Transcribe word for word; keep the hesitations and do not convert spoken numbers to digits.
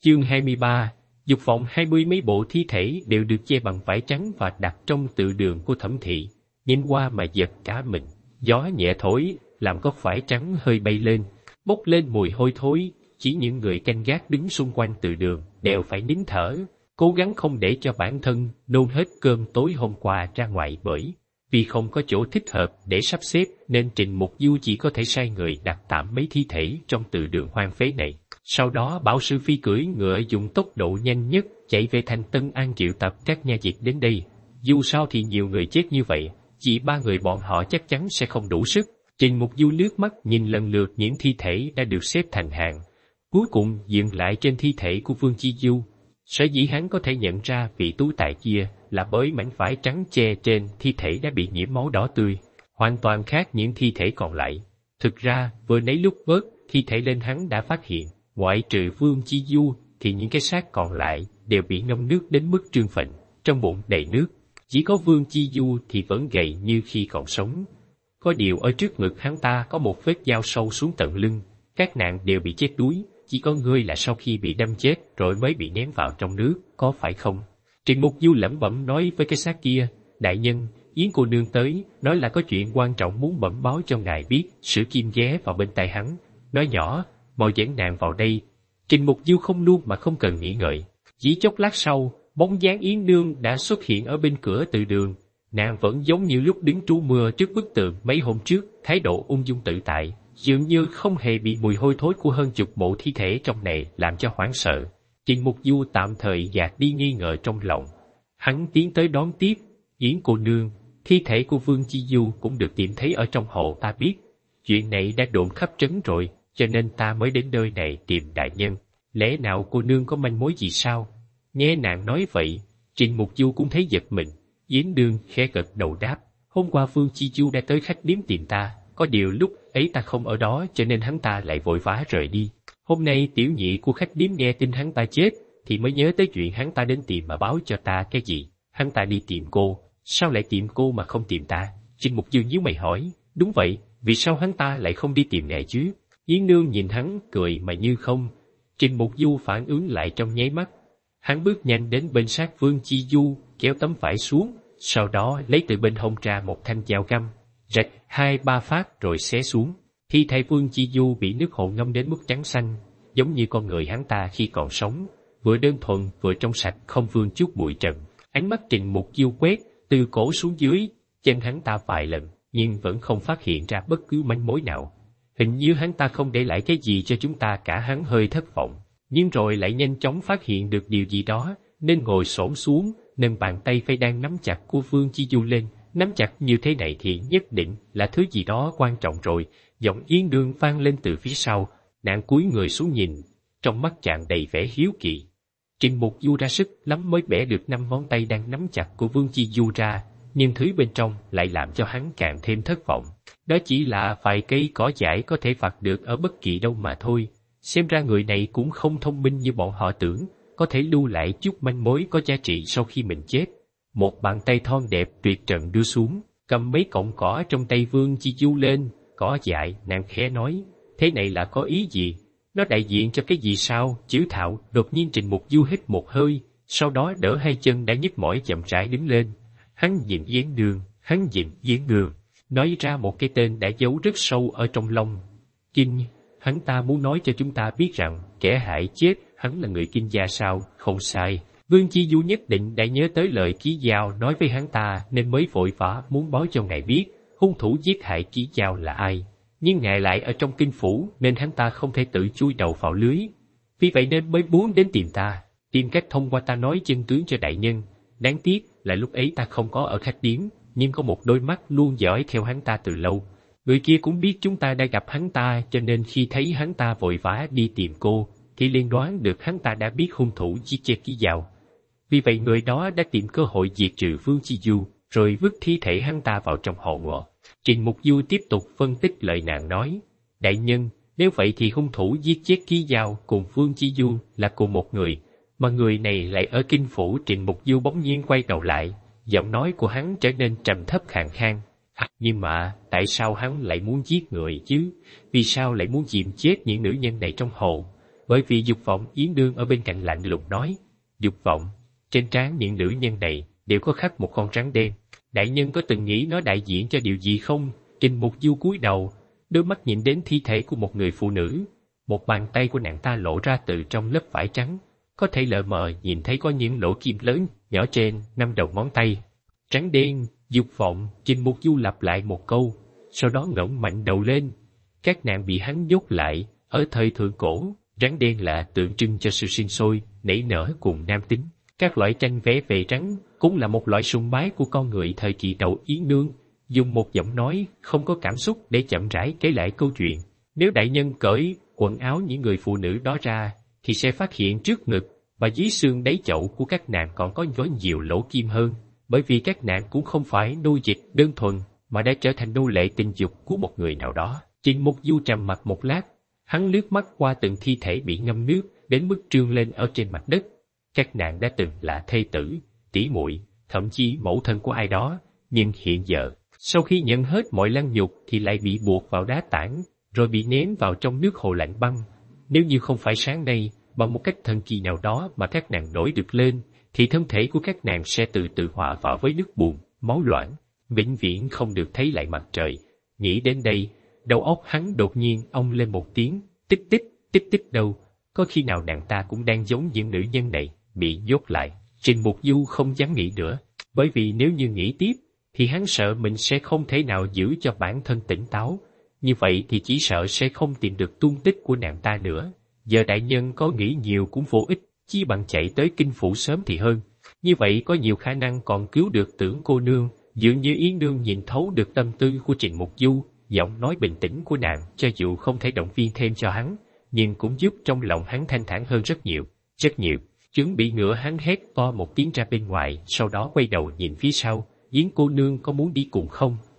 Chương hai mươi ba. Dục vọng. Hai mươi mấy bộ thi thể đều được che bằng vải trắng và đặt trong tự đường của Thẩm Thị. Nhìn qua mà giật cả mình. Gió nhẹ thổi, làm góc vải trắng hơi bay lên, bốc lên mùi hôi thối. Chỉ những người canh gác đứng xung quanh tự đường đều phải nín thở, cố gắng không để cho bản thân nôn hết cơm tối hôm qua ra ngoài, bởi vì không có chỗ thích hợp để sắp xếp nên Trình Mục Du chỉ có thể sai người đặt tạm mấy thi thể trong tự đường hoang phế này. Sau đó bảo sư Phi cưỡi ngựa dùng tốc độ nhanh nhất chạy về thành Tân An triệu tập các nha dịch đến đây. Dù sao thì nhiều người chết như vậy, chỉ ba người bọn họ chắc chắn sẽ không đủ sức. Trình Mục Du lướt mắt nhìn lần lượt những thi thể đã được xếp thành hàng, cuối cùng dừng lại trên thi thể của Vương Chi Du. Sở dĩ hắn có thể nhận ra vị tú tài kia là bởi mảnh vải trắng che trên thi thể đã bị nhiễm máu đỏ tươi, hoàn toàn khác những thi thể còn lại. Thực ra, vừa nấy lúc vớt thi thể lên hắn đã phát hiện, ngoại trừ Vương Chi Du thì những cái xác còn lại đều bị ngâm nước đến mức trương phình, trong bụng đầy nước. Chỉ có Vương Chi Du thì vẫn gầy như khi còn sống. Có điều ở trước ngực hắn ta có một vết dao sâu xuống tận lưng, các nạn đều bị chết đuối. Chỉ có ngươi là sau khi bị đâm chết rồi mới bị ném vào trong nước, có phải không? Trình Mục Du lẩm bẩm nói với cái xác kia, đại nhân, Yến cô nương tới, nói là có chuyện quan trọng muốn bẩm báo cho ngài biết. Sử Kim ghé vào bên tai hắn, nói nhỏ, mau dẫn nàng vào đây. Trình Mục Du không luôn mà không cần nghĩ ngợi. Chỉ chốc lát sau, bóng dáng Yến nương đã xuất hiện ở bên cửa tự đường. Nàng vẫn giống như lúc đứng trú mưa trước bức tường mấy hôm trước, thái độ ung dung tự tại, dường như không hề bị mùi hôi thối của hơn chục bộ thi thể trong này làm cho hoảng sợ. Trình Mục Du tạm thời gạt đi nghi ngờ trong lòng. Hắn tiến tới đón tiếp, Yến cô nương, thi thể của Vương Chi Du cũng được tìm thấy ở trong hồ ta biết. Chuyện này đã đồn khắp trấn rồi, cho nên ta mới đến nơi này tìm đại nhân. Lẽ nào cô nương có manh mối gì sao? Nghe nàng nói vậy, Trình Mục Du cũng thấy giật mình. Yến nương khẽ gật đầu đáp, hôm qua Vương Chi Du đã tới khách điếm tìm ta, có điều lúc ấy ta không ở đó cho nên hắn ta lại vội vã rời đi. Hôm nay tiểu nhị của khách điếm nghe tin hắn ta chết thì mới nhớ tới chuyện hắn ta đến tìm mà báo cho ta cái gì. Hắn ta đi tìm cô, sao lại tìm cô mà không tìm ta? Trình Mục Du nhíu mày hỏi, đúng vậy, vì sao hắn ta lại không đi tìm ngài chứ? Yến nương nhìn hắn cười mà như không. Trình Mục Du phản ứng lại trong nháy mắt. Hắn bước nhanh đến bên sát Vương Chi Du, kéo tấm vải xuống, sau đó lấy từ bên hông ra một thanh dao găm, rạch hai ba phát rồi xé xuống. Thi thể Vương Chi Du bị nước hồ ngâm đến mức trắng xanh, giống như con người hắn ta khi còn sống, vừa đơn thuần vừa trong sạch, không vương chút bụi trần. Ánh mắt Trình Mục Du quét từ cổ xuống dưới chân hắn ta vài lần, nhưng vẫn không phát hiện ra bất cứ manh mối nào. Hình như hắn ta không để lại cái gì cho chúng ta cả. Hắn hơi thất vọng, nhưng rồi lại nhanh chóng phát hiện được điều gì đó, nên ngồi xổm xuống, nâng bàn tay phải đang nắm chặt của Vương Chi Du lên. Nắm chặt như thế này thì nhất định là thứ gì đó quan trọng rồi. Giọng Yến nương vang lên từ phía sau, nàng cúi người xuống nhìn, trong mắt tràn đầy vẻ hiếu kỳ. Trình Mục Du ra sức lắm mới bẻ được năm ngón tay đang nắm chặt của Vương Chi Du ra, nhưng thứ bên trong lại làm cho hắn càng thêm thất vọng. Đó chỉ là vài cây cỏ dại có thể vặt được ở bất kỳ đâu mà thôi. Xem ra người này cũng không thông minh như bọn họ tưởng, có thể lưu lại chút manh mối có giá trị sau khi mình chết. Một bàn tay thon đẹp tuyệt trần đưa xuống, cầm mấy cọng cỏ trong tay Vương Chi Du lên. Cỏ dại, nàng khẽ nói, thế này là có ý gì? Nó đại diện cho cái gì sao? Chữ thạo. Đột nhiên Trình Mục Du hít một hơi, sau đó đỡ hai chân đã nhức mỏi chậm rãi đứng lên. Hắn nhìn Yến nương, hắn nhìn Yến nương, nói ra một cái tên đã giấu rất sâu ở trong lòng. Kinh, hắn ta muốn nói cho chúng ta biết rằng kẻ hại chết hắn là người Kinh gia sao? Không sai. Vương Chi Du nhất định đã nhớ tới lời Ký Giao nói với hắn ta nên mới vội vã muốn báo cho ngài biết hung thủ giết hại Ký Giao là ai. Nhưng ngài lại ở trong kinh phủ nên hắn ta không thể tự chui đầu vào lưới. Vì vậy nên mới muốn đến tìm ta, tìm cách thông qua ta nói chân tướng cho đại nhân. Đáng tiếc là lúc ấy ta không có ở khách điếm, nhưng có một đôi mắt luôn dõi theo hắn ta từ lâu. Người kia cũng biết chúng ta đã gặp hắn ta, cho nên khi thấy hắn ta vội vã đi tìm cô, thì liền đoán được hắn ta đã biết hung thủ giết chết Ký Giao. Vì vậy người đó đã tìm cơ hội diệt trừ Vương Chi Du, rồi vứt thi thể hắn ta vào trong hồ ngọ. Trình Mục Du tiếp tục phân tích lời nàng nói, đại nhân, nếu vậy thì hung thủ giết chết Ký Giao cùng Vương Chi Du là cùng một người, mà người này lại ở kinh phủ. Trình Mục Du bỗng nhiên quay đầu lại, giọng nói của hắn trở nên trầm thấp khàn khàn. À, nhưng mà tại sao hắn lại muốn giết người chứ? Vì sao lại muốn chìm chết những nữ nhân này trong hồ? bởi vì Dục Vọng Yến Nương ở bên cạnh lạnh lùng nói, Dục Vọng, trên trán những nữ nhân này đều có khắc một con rắn đen. Đại nhân có từng nghĩ nó đại diện cho điều gì không? Trình Mục Du cúi đầu, đôi mắt nhìn đến thi thể của một người phụ nữ. Một bàn tay của nàng ta lộ ra từ trong lớp vải trắng, có thể lờ mờ nhìn thấy có những lỗ kim lớn, nhỏ trên năm đầu ngón tay. Trắng đen, Dục Vọng, Trình Mục Du lặp lại một câu, sau đó ngẩng mạnh đầu lên. Các nàng bị hắn nhốt lại, ở thời thượng cổ, rắn đen là tượng trưng cho sự sinh sôi, nảy nở cùng nam tính. Các loại tranh vẽ về rắn cũng là một loại sùng bái của con người thời kỳ đầu Yến Nương, dùng một giọng nói không có cảm xúc để chậm rãi kể lại câu chuyện. Nếu đại nhân cởi quần áo những người phụ nữ đó ra, thì sẽ phát hiện trước ngực và dưới xương đáy chậu của các nàng còn có có nhiều lỗ kim hơn, bởi vì các nàng cũng không phải nô dịch đơn thuần, mà đã trở thành nô lệ tình dục của một người nào đó. Trình Mục Du trầm mặt một lát, hắn lướt mắt qua từng thi thể bị ngâm nước đến mức trương lên ở trên mặt đất. Các nàng đã từng là thê tử, tỷ muội, thậm chí mẫu thân của ai đó, nhưng hiện giờ, sau khi nhận hết mọi lăng nhục thì lại bị buộc vào đá tảng, rồi bị ném vào trong nước hồ lạnh băng. Nếu như không phải sáng nay, bằng một cách thần kỳ nào đó mà các nàng nổi được lên, thì thân thể của các nàng sẽ từ từ hòa vào với nước bùn, máu loãng, vĩnh viễn không được thấy lại mặt trời. Nghĩ đến đây, đầu óc hắn đột nhiên ong lên một tiếng, tích tích, tích tích đâu, có khi nào nàng ta cũng đang giống những nữ nhân này, bị nhốt lại. Trình Mục Du không dám nghĩ nữa, bởi vì nếu như nghĩ tiếp, thì hắn sợ mình sẽ không thể nào giữ cho bản thân tỉnh táo. Như vậy thì chỉ sợ sẽ không tìm được tung tích của nàng ta nữa. Giờ đại nhân có nghĩ nhiều cũng vô ích, chi bằng chạy tới kinh phủ sớm thì hơn. Như vậy có nhiều khả năng còn cứu được Tưởng cô nương. Dường như Yến Nương nhìn thấu được tâm tư của Trình Mục Du, giọng nói bình tĩnh của nàng cho dù không thể động viên thêm cho hắn, nhưng cũng giúp trong lòng hắn thanh thản hơn rất nhiều, rất nhiều. Chuẩn bị ngựa hắn hét to một tiếng ra bên ngoài, sau đó quay đầu nhìn phía sau, Yến cô nương có muốn đi cùng không?